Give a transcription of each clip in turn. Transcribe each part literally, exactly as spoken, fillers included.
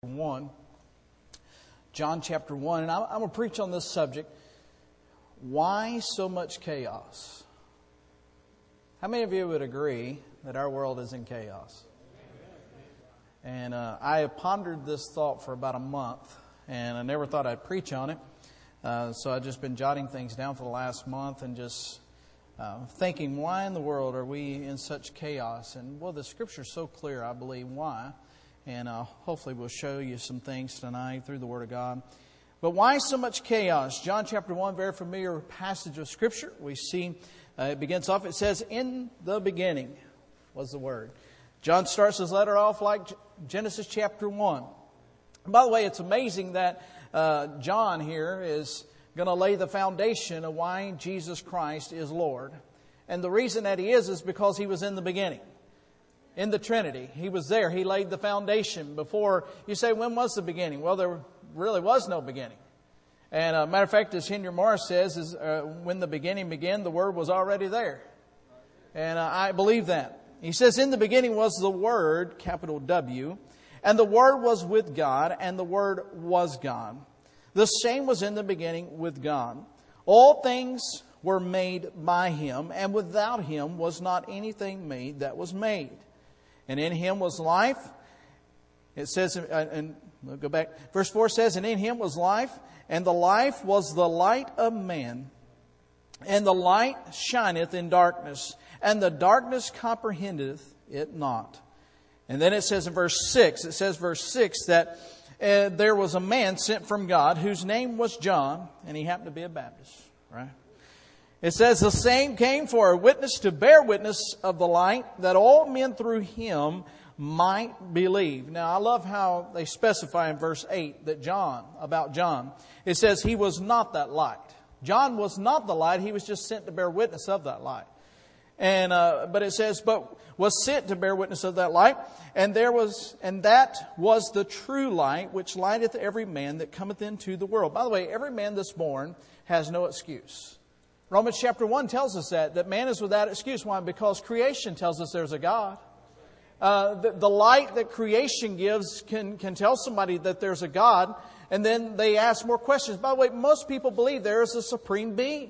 one. John chapter one. And I'm, I'm going to preach on this subject. Why so much chaos? How many of you would agree that our world is in chaos? And uh, I have pondered this thought for about a month. And I never thought I'd preach on it. Uh, so I've just been jotting things down for the last month and just uh, thinking, why in the world are we in such chaos? And well, the Scripture's so clear, I believe, why. And uh, hopefully we'll show you some things tonight through the Word of God. But why so much chaos? John chapter one, very familiar passage of Scripture. We see uh, it begins off, it says, in the beginning was the Word. John starts his letter off like Genesis chapter one. And by the way, it's amazing that uh, John here is going to lay the foundation of why Jesus Christ is Lord. And the reason that He is is because He was in the beginning. In the Trinity. He was there. He laid the foundation before. You say, when was the beginning? Well, there really was no beginning. And uh, matter of fact, as Henry Morris says, is uh, when the beginning began, the Word was already there. And uh, I believe that. He says, in the beginning was the Word, capital W, and the Word was with God, and the Word was God. The same was in the beginning with God. All things were made by Him, and without Him was not anything made that was made. And in Him was life. It says, and we'll go back. Verse four says, and in Him was life, and the life was the light of man. And the light shineth in darkness, and the darkness comprehendeth it not. And then it says in verse six, it says verse six that uh, there was a man sent from God whose name was John, and he happened to be a Baptist, right? It says, the same came for a witness to bear witness of the light, that all men through him might believe. Now, I love how they specify in verse eight that John, about John, it says he was not that light. John was not the light. He was just sent to bear witness of that light. And uh, but it says, but was sent to bear witness of that light, and there was, and that was the true light, which lighteth every man that cometh into the world. By the way, every man that's born has no excuse. Romans chapter one tells us that, that man is without excuse. Why? Because creation tells us there's a God. Uh, the, the light that creation gives can, can tell somebody that there's a God, and then they ask more questions. By the way, most people believe there is a supreme being.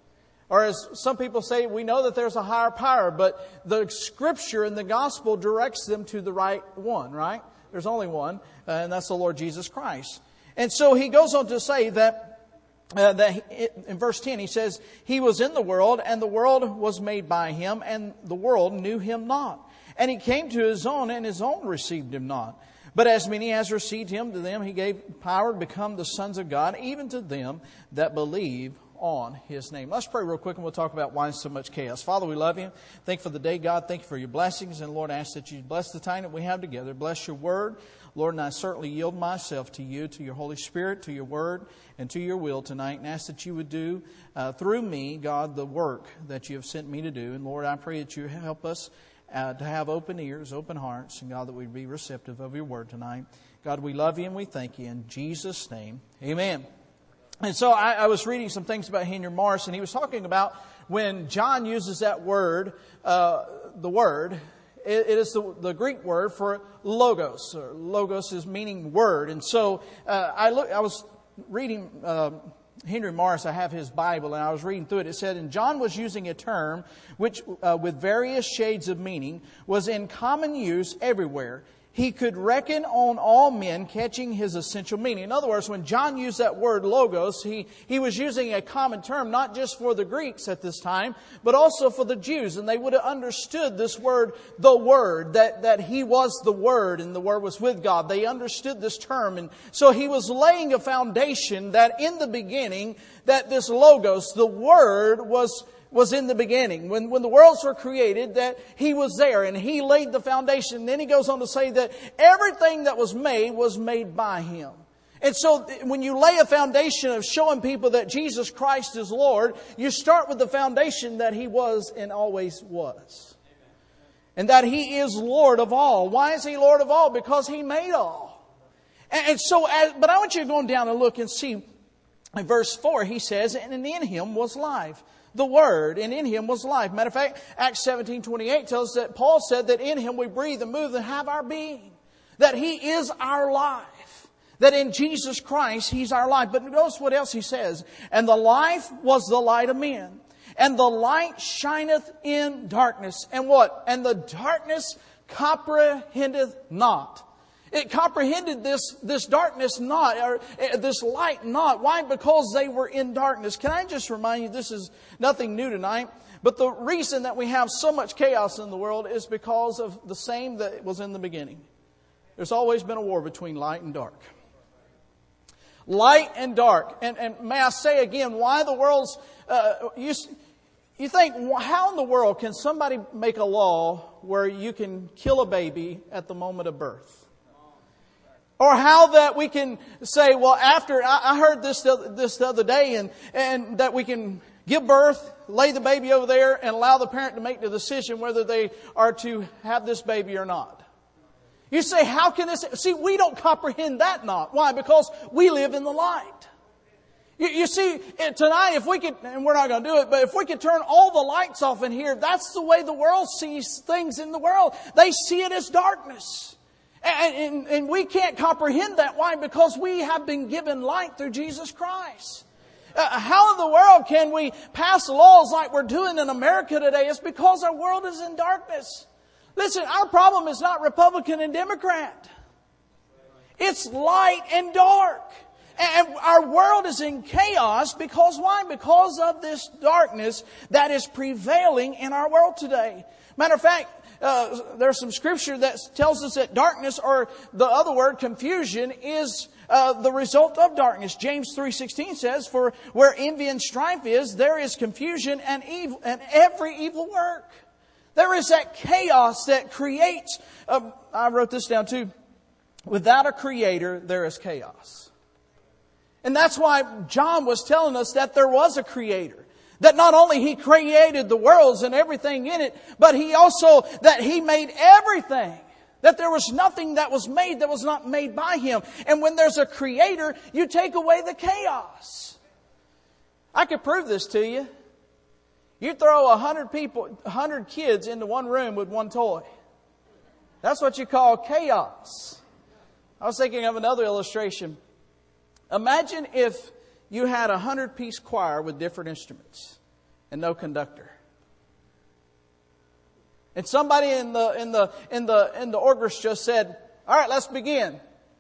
Or as some people say, we know that there's a higher power, but the Scripture and the Gospel directs them to the right one, right? There's only one, and that's the Lord Jesus Christ. And so he goes on to say that Uh, that he, in verse ten, he says, He was in the world, and the world was made by Him, and the world knew Him not. And He came to His own, and His own received Him not. But as many as received Him, to them He gave power to become the sons of God, even to them that believe on His name. Let's pray real quick, and we'll talk about why so much chaos. Father, we love You. Thank you for the day, God. Thank You for Your blessings. And Lord, I ask that You bless the time that we have together. Bless Your Word. Lord, and I certainly yield myself to You, to Your Holy Spirit, to Your Word, and to Your will tonight. And ask that You would do uh, through me, God, the work that You have sent me to do. And Lord, I pray that You help us uh, to have open ears, open hearts, and God, that we'd be receptive of Your Word tonight. God, we love You and we thank You. In Jesus' name, amen. And so I, I was reading some things about Henry Morris, and he was talking about when John uses that word, uh, the word, it, it is the, the Greek word for logos. Or logos is meaning word. And so uh, I look, I was reading uh, Henry Morris. I have his Bible, and I was reading through it. It said, and John was using a term which, uh, with various shades of meaning, was in common use everywhere. He could reckon on all men catching his essential meaning. In other words, when John used that word logos, he, he was using a common term, not just for the Greeks at this time, but also for the Jews. And they would have understood this word, the Word, that, that He was the Word and the Word was with God. They understood this term. And so he was laying a foundation that in the beginning, that this logos, the Word, was was in the beginning. When, when the worlds were created, that He was there and He laid the foundation. And then he goes on to say that everything that was made was made by Him. And so when you lay a foundation of showing people that Jesus Christ is Lord, you start with the foundation that He was and always was. And that He is Lord of all. Why is He Lord of all? Because He made all. And, and so, as, but I want you to go on down and look and see in verse four, he says, and in Him was life. The Word, and in Him was life. Matter of fact, Acts seventeen twenty-eight tells us that Paul said that in Him we breathe and move and have our being. That He is our life. That in Jesus Christ, He's our life. But notice what else He says. And the life was the light of men. And the light shineth in darkness. And what? And the darkness comprehendeth not. It comprehended this, this darkness not, or this light not. Why? Because they were in darkness. Can I just remind you, this is nothing new tonight. But the reason that we have so much chaos in the world is because of the same that was in the beginning. There's always been a war between light and dark. Light and dark. And, and may I say again, why the world's... Uh, you, you think, how in the world can somebody make a law where you can kill a baby at the moment of birth? Or how that we can say, well, after... I, I heard this this the other day, and, and that we can give birth, lay the baby over there, and allow the parent to make the decision whether they are to have this baby or not. You say, how can this... See, we don't comprehend that not. Why? Because we live in the light. You, you see, tonight, if we could... And we're not going to do it, but if we could turn all the lights off in here, that's the way the world sees things in the world. They see it as darkness. And, and, and we can't comprehend that. Why? Because we have been given light through Jesus Christ. Uh, how in the world can we pass laws like we're doing in America today? It's because our world is in darkness. Listen, our problem is not Republican and Democrat. It's light and dark. And our world is in chaos because why? Because of this darkness that is prevailing in our world today. Matter of fact, uh, there's some scripture that tells us that darkness, or the other word, confusion, is uh, the result of darkness. James three sixteen says, for where envy and strife is, there is confusion and evil, and every evil work. There is that chaos that creates... Uh, I wrote this down too. Without a creator, there is chaos. And that's why John was telling us that there was a creator. That not only He created the worlds and everything in it, but He also, that He made everything. That there was nothing that was made that was not made by Him. And when there's a creator, you take away the chaos. I could prove this to you. You throw a hundred people, a hundred kids into one room with one toy. That's what you call chaos. I was thinking of another illustration. Imagine if you had a hundred-piece choir with different instruments and no conductor. And somebody in the in the in the in the orchestra said, "All right, let's begin."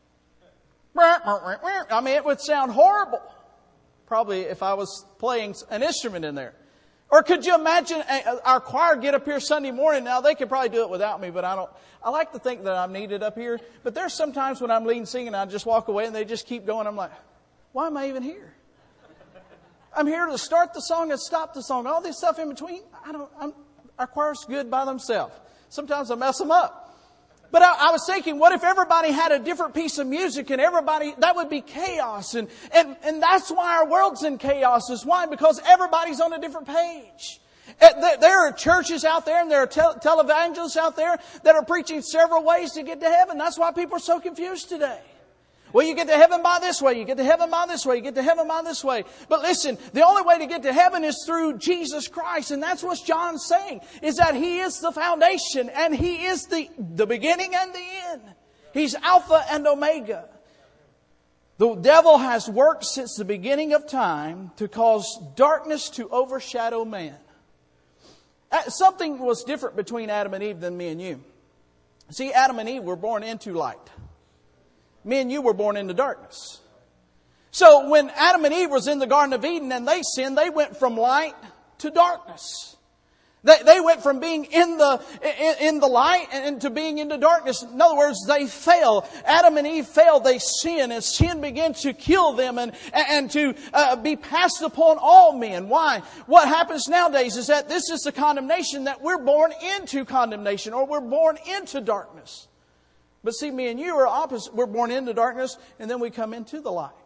I mean, it would sound horrible. Probably if I was playing an instrument in there. Or could you imagine our choir get up here Sunday morning? Now, they could probably do it without me, but I don't. I like to think that I'm needed up here. But there's sometimes when I'm leading singing, I just walk away and they just keep going. I'm like, why am I even here? I'm here to start the song and stop the song. All this stuff in between, I don't. I'm, our choir's good by themselves. Sometimes I mess them up. But I, I was thinking, what if everybody had a different piece of music and everybody, that would be chaos. And, and, and that's why our world's in chaos. Is why? Because everybody's on a different page. There are churches out there and there are tel- televangelists out there that are preaching several ways to get to heaven. That's why people are so confused today. Well, you get to heaven by this way. You get to heaven by this way. You get to heaven by this way. But listen, the only way to get to heaven is through Jesus Christ. And that's what John's saying, is that He is the foundation and He is the, the beginning and the end. He's Alpha and Omega. The devil has worked since the beginning of time to cause darkness to overshadow man. Something was different between Adam and Eve than me and you. See, Adam and Eve were born into light. Me and you were born into darkness. So when Adam and Eve was in the Garden of Eden and they sinned, they went from light to darkness. They, they went from being in the in, in the light and to being into darkness. In other words, they fell. Adam and Eve fell. They sinned, and sin began to kill them and and to uh, be passed upon all men. Why? What happens nowadays is that this is the condemnation, that we're born into condemnation, or we're born into darkness. But see, me and you are opposite. We're born into darkness, and then we come into the light.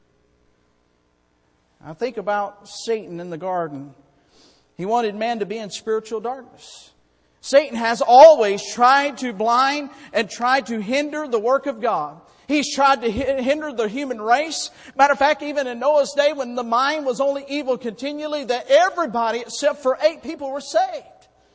I think about Satan in the garden. He wanted man to be in spiritual darkness. Satan has always tried to blind and tried to hinder the work of God. He's tried to hinder the human race. Matter of fact, even in Noah's day, when the mind was only evil continually, that everybody except for eight people were saved.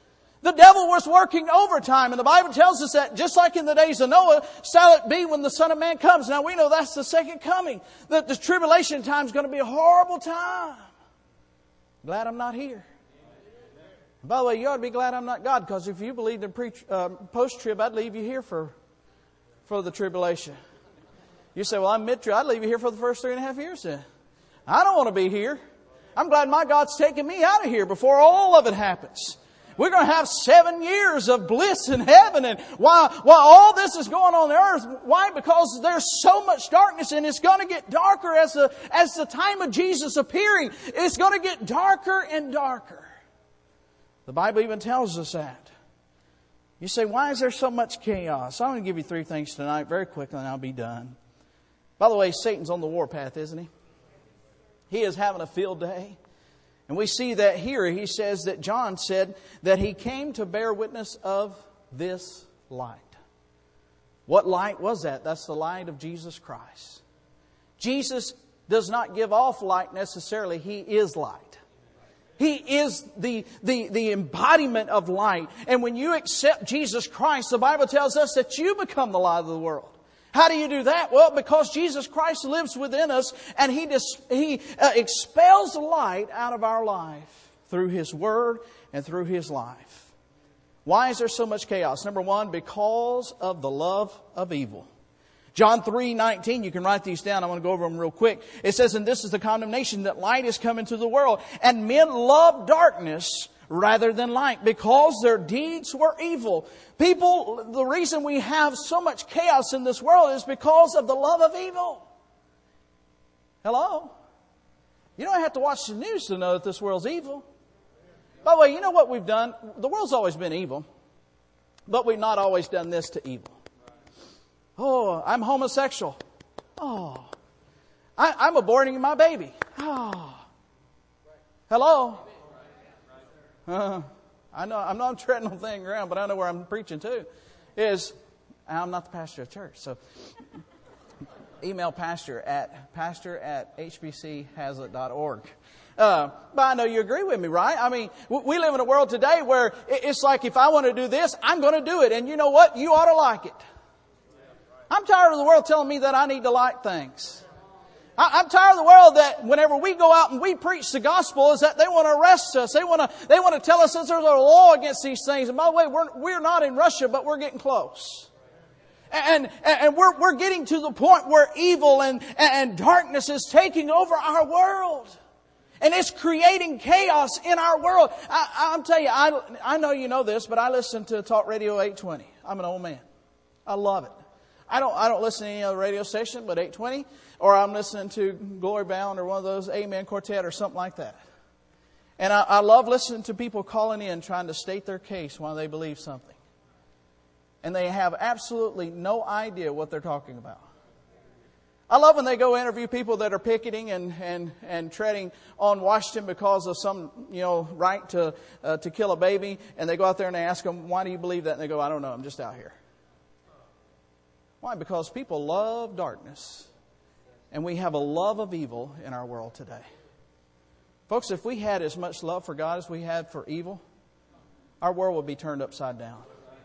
The devil was working overtime. And the Bible tells us that just like in the days of Noah, shall it be when the Son of Man comes. Now we know that's the second coming. That the tribulation time is going to be a horrible time. Glad I'm not here. And by the way, you ought to be glad I'm not God, because if you believed in pre, uh, post-trib, I'd leave you here for, for the tribulation. You say, well, I'm mid-trib. I'd leave you here for the first three and a half years then. I don't want to be here. I'm glad my God's taking me out of here before all of it happens. We're going to have seven years of bliss in heaven. And while, while all this is going on on earth, why? Because there's so much darkness, and it's going to get darker as the, as the time of Jesus appearing. It's going to get darker and darker. The Bible even tells us that. You say, why is there so much chaos? I'm going to give you three things tonight very quickly and I'll be done. By the way, Satan's on the warpath, isn't he? He is having a field day. And we see that here. He says that John said that he came to bear witness of this light. What light was that? That's the light of Jesus Christ. Jesus does not give off light necessarily. He is light. He is the, the, the embodiment of light. And when you accept Jesus Christ, the Bible tells us that you become the light of the world. How do you do that? Well, because Jesus Christ lives within us, and He dis- He uh, expels the light out of our life through His Word and through His life. Why is there so much chaos? Number one, because of the love of evil. John three nineteen, you can write these down. I want to go over them real quick. It says, and this is the condemnation, that light is come into the world, and men love darkness rather than light, because their deeds were evil. People, the reason we have so much chaos in this world is because of the love of evil. Hello? You don't have to watch the news to know that this world's evil. By the way, you know what we've done? The world's always been evil, but we've not always done this to evil. Oh, I'm homosexual. Oh, I, I'm aborting my baby. Oh, hello? Uh, I know I'm not treading on thing around, but I know where I'm preaching to. Is I'm not the pastor of church, so email pastor at pastor at h b c hazlet dot org. Uh, but I know you agree with me, right? I mean, we live in a world today where it's like, if I want to do this, I'm going to do it, and you know what? You ought to like it. I'm tired of the world telling me that I need to like things. I'm tired of the world that whenever we go out and we preach the gospel, is that they want to arrest us. They want to, they want to tell us that there's a law against these things. And by the way, we're, we're not in Russia, but we're getting close. And, and, and we're, we're getting to the point where evil and, and darkness is taking over our world. And it's creating chaos in our world. I, I'm telling you, I, I know you know this, but I listen to Talk Radio eight twenty. I'm an old man. I love it. I don't, I don't listen to any other radio station but eight twenty. Or I'm listening to Glory Bound or one of those Amen Quartet or something like that. And I, I love listening to people calling in trying to state their case why they believe something. And they have absolutely no idea what they're talking about. I love when they go interview people that are picketing and, and, and treading on Washington because of some, you know, right to uh, to kill a baby. And they go out there and they ask them, why do you believe that? And they go, I don't know, I'm just out here. Why? Because people love darkness. And we have a love of evil in our world today. Folks, if we had as much love for God as we had for evil, our world would be turned upside down.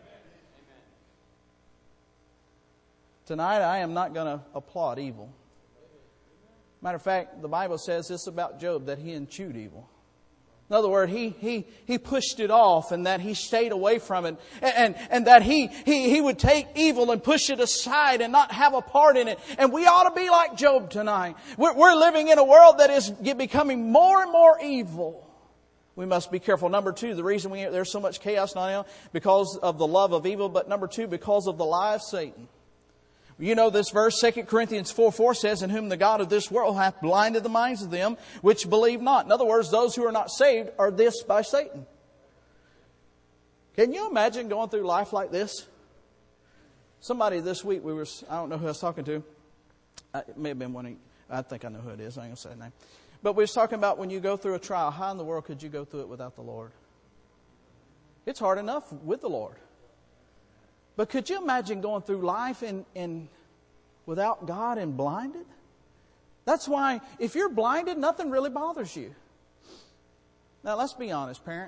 Tonight, I am not going to applaud evil. Matter of fact, the Bible says this about Job, that he enchewed evil. In other words, he, he, he pushed it off, and that he stayed away from it. And, and, and that he, he, he would take evil and push it aside and not have a part in it. And we ought to be like Job tonight. We're, we're living in a world that is becoming more and more evil. We must be careful. Number two, the reason we, there's so much chaos now, because of the love of evil. But number two, because of the lie of Satan. You know this verse, Second Corinthians four four says, in whom the God of this world hath blinded the minds of them which believe not. In other words, those who are not saved are this by Satan. Can you imagine going through life like this? Somebody this week, we were, I don't know who I was talking to. It may have been one of, I think I know who it is. I ain't going to say the name. But we was talking about when you go through a trial, how in the world could you go through it without the Lord? It's hard enough with the Lord. But could you imagine going through life in, in without God and blinded? That's why if you're blinded, nothing really bothers you. Now, let's be honest, parents.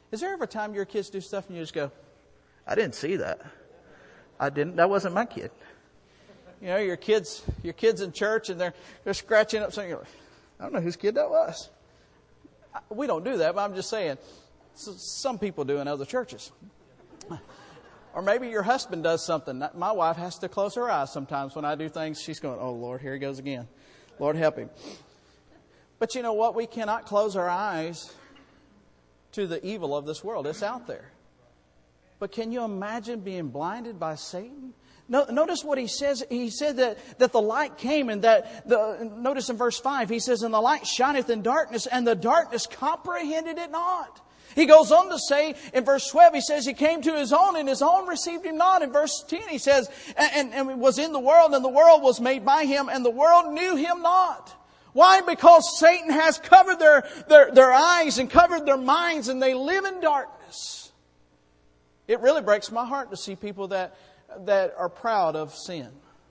Is there ever a time your kids do stuff and you just go, I didn't see that. I didn't. That wasn't my kid. You know, your kids, your kids in church and they're they're scratching up something. You're like, I don't know whose kid that was. We don't do that, but I'm just saying, some people do in other churches. Or maybe your husband does something. My wife has to close her eyes sometimes when I do things. She's going, oh, Lord, here he goes again. Lord, help him. But you know what? We cannot close our eyes to the evil of this world. It's out there. But can you imagine being blinded by Satan? No, notice what he says. He said that, that the light came and that, the, notice in verse five, he says, and the light shineth in darkness and the darkness comprehended it not. He goes on to say in verse twelve, he says, he came to his own and his own received him not. In verse ten, he says, and, and, and was in the world and the world was made by him and the world knew him not. Why? Because Satan has covered their, their, their eyes and covered their minds and they live in darkness. It really breaks my heart to see people that, that are proud of sin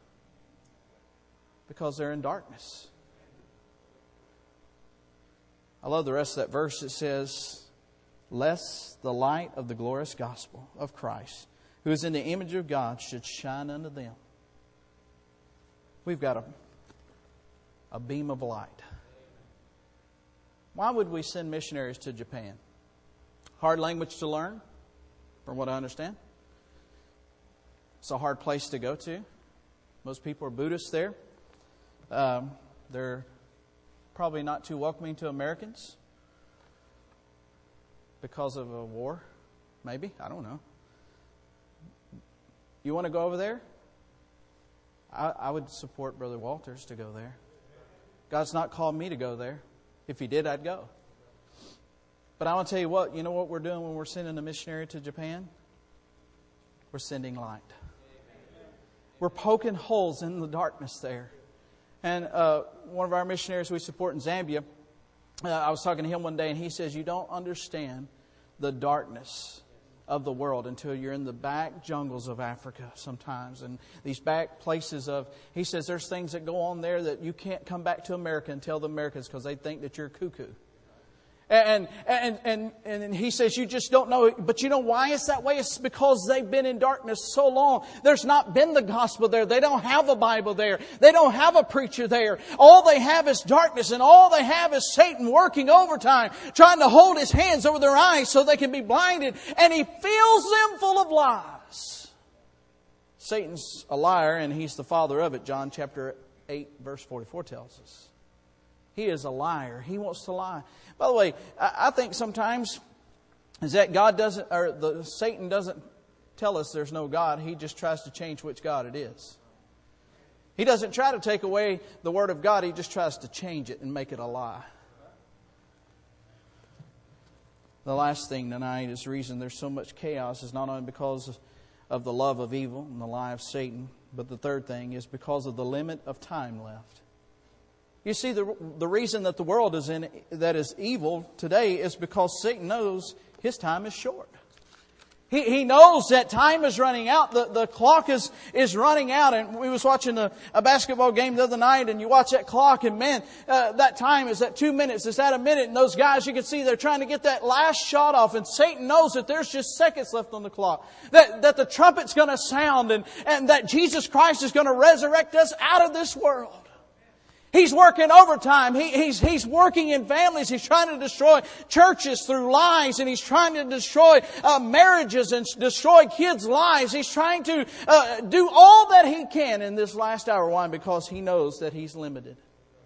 because they're in darkness. I love the rest of that verse. It says, lest the light of the glorious gospel of Christ, who is in the image of God, should shine unto them. We've got a, a beam of light. Why would we send missionaries to Japan? Hard language to learn, from what I understand. It's a hard place to go to. Most people are Buddhists there. Um, they're probably not too welcoming to Americans. Because of a war? Maybe. I don't know. You want to go over there? I, I would support Brother Walters to go there. God's not called me to go there. If He did, I'd go. But I want to tell you what, you know what we're doing when we're sending a missionary to Japan? We're sending light. We're poking holes in the darkness there. And uh, one of our missionaries we support in Zambia, Uh, I was talking to him one day and he says, you don't understand the darkness of the world until you're in the back jungles of Africa sometimes. And these back places of, he says, there's things that go on there that you can't come back to America and tell the Americans because they think that you're cuckoo. And, and, and, and he says, you just don't know. But you know why it's that way? It's because they've been in darkness so long. There's not been the gospel there. They don't have a Bible there. They don't have a preacher there. All they have is darkness. And all they have is Satan working overtime, trying to hold his hands over their eyes so they can be blinded. And he fills them full of lies. Satan's a liar and he's the father of it. John chapter eight verse forty-four tells us. He is a liar. He wants to lie. By the way, I think sometimes is that God doesn't, or the Satan doesn't tell us there's no God. He just tries to change which God it is. He doesn't try to take away the Word of God. He just tries to change it and make it a lie. The last thing tonight is the reason there's so much chaos is not only because of the love of evil and the lie of Satan, but the third thing is because of the limit of time left. You see, the the reason that the world is in that is evil today is because Satan knows his time is short. He he knows that time is running out. The the clock is is running out. And we was watching a, a basketball game the other night, and you watch that clock, and man, uh, that time is at two minutes. It's at a minute, and those guys you can see they're trying to get that last shot off. And Satan knows that there's just seconds left on the clock. That that the trumpet's going to sound, and and that Jesus Christ is going to resurrect us out of this world. He's working overtime. He, he's, he's working in families. He's trying to destroy churches through lies. And he's trying to destroy uh, marriages and destroy kids' lives. He's trying to uh, do all that he can in this last hour. Why? Because he knows that he's limited.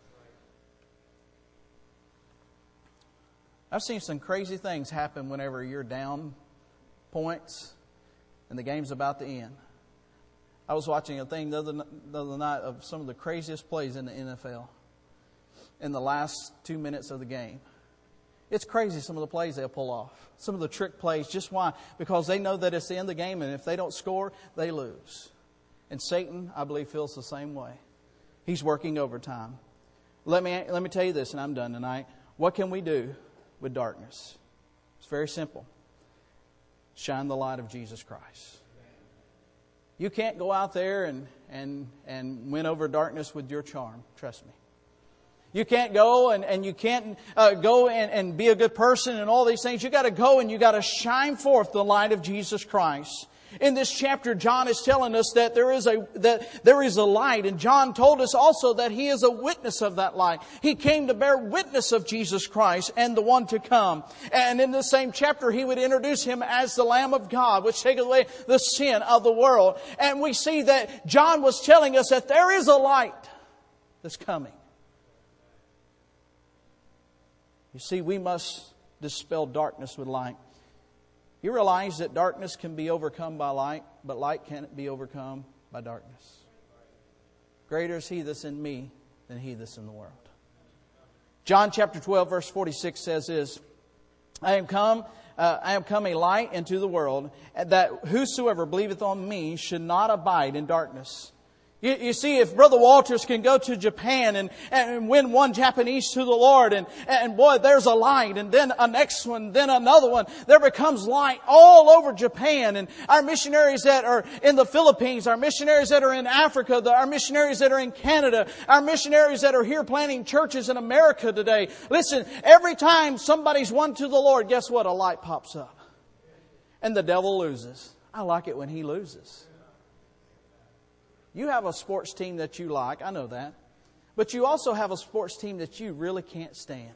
I've seen some crazy things happen whenever you're down points and the game's about to end. I was watching a thing the other, the other night of some of the craziest plays in the N F L in the last two minutes of the game. It's crazy some of the plays they'll pull off. Some of the trick plays. Just why? Because they know that it's the end of the game, and if they don't score, they lose. And Satan, I believe, feels the same way. He's working overtime. Let me, let me tell you this, and I'm done tonight. What can we do with darkness? It's very simple. Shine the light of Jesus Christ. You can't go out there and, and, and win over darkness with your charm. Trust me. You can't go and, and you can't uh, go and, and be a good person and all these things. You got to go and you got to shine forth the light of Jesus Christ. In this chapter, John is telling us that there is a that there is a light, and John told us also that he is a witness of that light. He came to bear witness of Jesus Christ and the one to come. And in the same chapter, he would introduce him as the Lamb of God, which taketh away the sin of the world. And we see that John was telling us that there is a light that's coming. You see, we must dispel darkness with light. You realize that darkness can be overcome by light, but light can't be overcome by darkness. Greater is He that's in me than he that's in the world. John chapter twelve, verse forty-six says this, I am come, uh, I am come a light into the world, that whosoever believeth on me should not abide in darkness. You, you see, if Brother Walters can go to Japan and, and win one Japanese to the Lord, and, and boy, there's a light, and then a next one, then another one, there becomes light all over Japan. And our missionaries that are in the Philippines, our missionaries that are in Africa, the, our missionaries that are in Canada, our missionaries that are here planting churches in America today. Listen, every time somebody's won to the Lord, guess what? A light pops up. And the devil loses. I like it when he loses. You have a sports team that you like, I know that. But you also have a sports team that you really can't stand.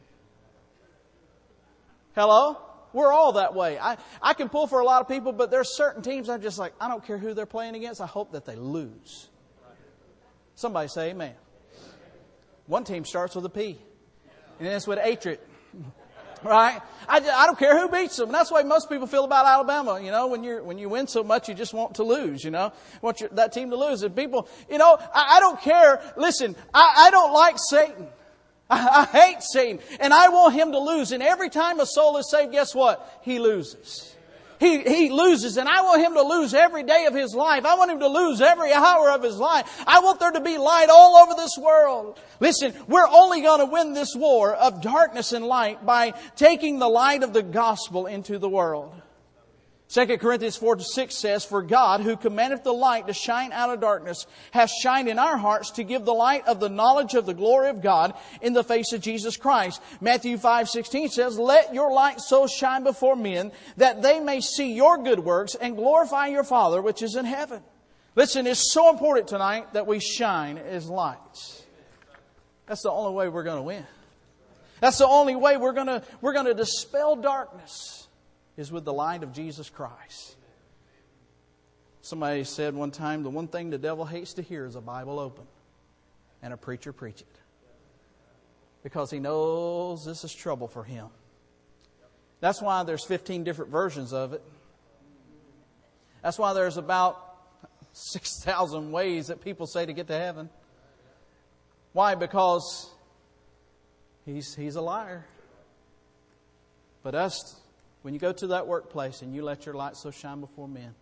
Hello? We're all that way. I, I can pull for a lot of people, but there's certain teams I'm just like, I don't care who they're playing against, I hope that they lose. Somebody say amen. One team starts with a P. And then it's with Atrit. Right? I, I don't care who beats them. And that's the way most people feel about Alabama. You know, when you when you win so much, you just want to lose, you know. Want your, that team to lose. And people, you know, I, I don't care. Listen, I, I don't like Satan. I, I hate Satan. And I want him to lose. And every time a soul is saved, guess what? He loses. He, he loses, and I want him to lose every day of his life. I want him to lose every hour of his life. I want there to be light all over this world. Listen, we're only going to win this war of darkness and light by taking the light of the gospel into the world. Second Corinthians four to six says, For God, who commandeth the light to shine out of darkness, hath shined in our hearts to give the light of the knowledge of the glory of God in the face of Jesus Christ. Matthew five sixteen says, Let your light so shine before men, that they may see your good works and glorify your Father which is in heaven. Listen, it's so important tonight that we shine as lights. That's the only way we're going to win. That's the only way we're going to, we're going to dispel darkness. Is with the light of Jesus Christ. Somebody said one time, the one thing the devil hates to hear is a Bible open and a preacher preach it. Because he knows this is trouble for him. That's why there's fifteen different versions of it. That's why there's about six thousand ways that people say to get to heaven. Why? Because he's, he's a liar. But us... When you go to that workplace and you let your light so shine before men.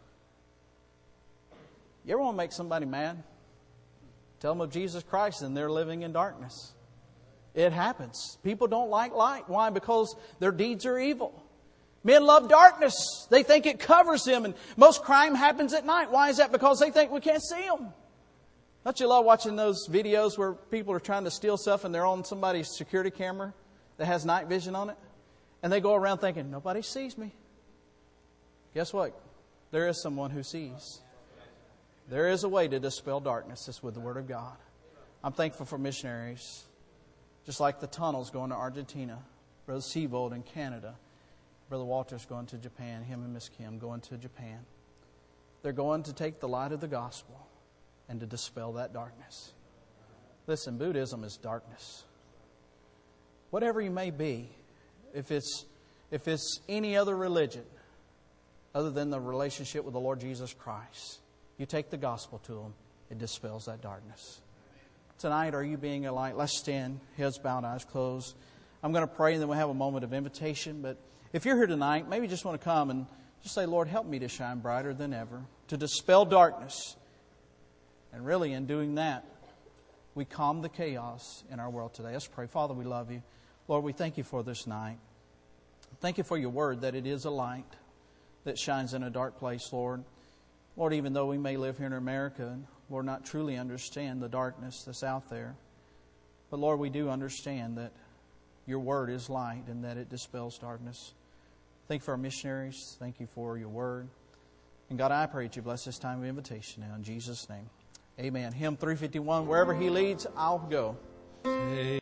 You ever want to make somebody mad? Tell them of Jesus Christ and they're living in darkness. It happens. People don't like light. Why? Because their deeds are evil. Men love darkness. They think it covers them. And most crime happens at night. Why is that? Because they think we can't see them. Don't you love watching those videos where people are trying to steal stuff and they're on somebody's security camera that has night vision on it? And they go around thinking, nobody sees me. Guess what? There is someone who sees. There is a way to dispel darkness. It's with the Word of God. I'm thankful for missionaries. Just like the tunnels going to Argentina. Brother Seabold in Canada. Brother Walters going to Japan. Him and Miss Kim going to Japan. They're going to take the light of the gospel and to dispel that darkness. Listen, Buddhism is darkness. Whatever you may be, If it's if it's any other religion other than the relationship with the Lord Jesus Christ, you take the gospel to them, it dispels that darkness. Tonight, are you being a light? Let's stand, heads bowed, eyes closed. I'm going to pray and then we'll have a moment of invitation. But if you're here tonight, maybe you just want to come and just say, Lord, help me to shine brighter than ever, to dispel darkness. And really, in doing that, we calm the chaos in our world today. Let's pray. Father, we love you. Lord, we thank you for this night. Thank you for your word that it is a light that shines in a dark place, Lord. Lord, even though we may live here in America and, Lord, not truly understand the darkness that's out there, But Lord, we do understand that Your Word is light and that it dispels darkness. Thank you for our missionaries. Thank you for Your Word. And God, I pray that You bless this time of invitation now in Jesus' name. Amen. Hymn three fifty-one, wherever He leads, I'll go.